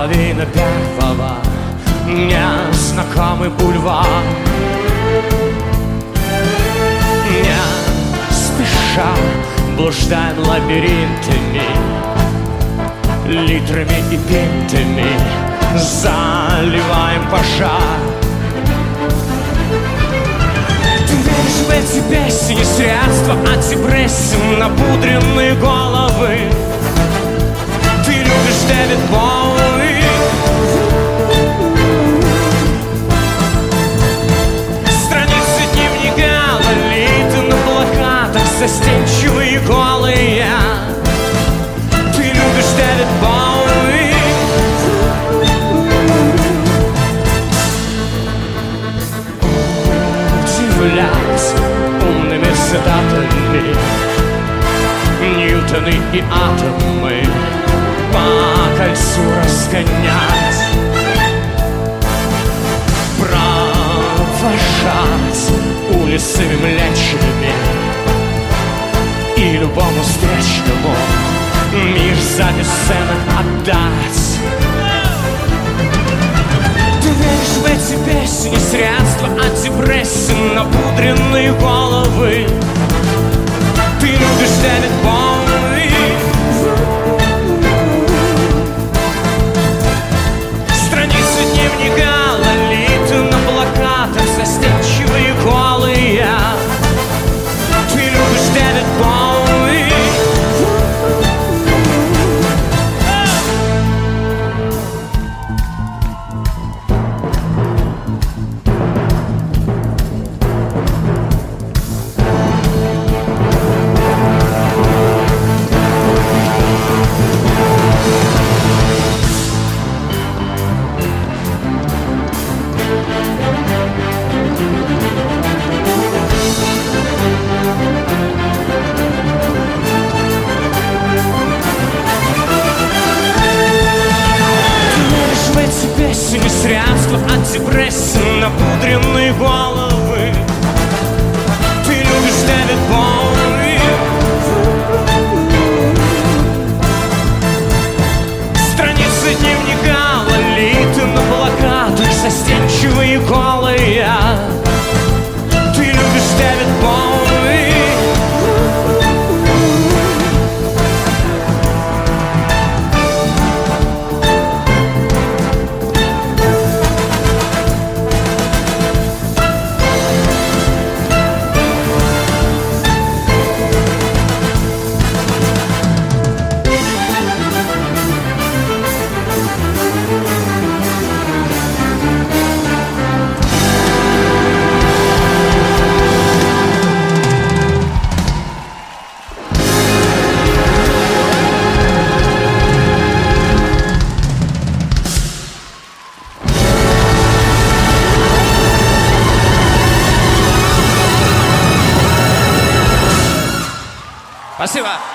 Половина первого, незнакомый бульвар. Не спеша блуждаем лабиринтами, литрами и пинтами заливаем пожар. Ты веришь в эти песни, средства антидепрессив, напудренные головы. Ты любишь Дэвид Боуи. Страницы дневника Лолиты на плакатах, застенчивые голые. Ты любишь Дэвид Боуи. Удивлять умными цитатами Ньютоны и атомы по кольцу разгонять, провожать улицами млечными и любому встречному мир за бесценок отдать. Ты веришь в эти песни, средства антидепрессив, напудренные головы. Ты любишь Дэвид Боуи. Страницы дневника Лолиты на плакатах, застенчивые голые. Ты любишь Дэвид Боуи. Средства антидепрессив, напудренные головы. Ты любишь Дэвид Боуи. Страницы дневника Лолиты на плакатах, застенчивые голые. Ты любишь Дэвид Боуи. Спасибо.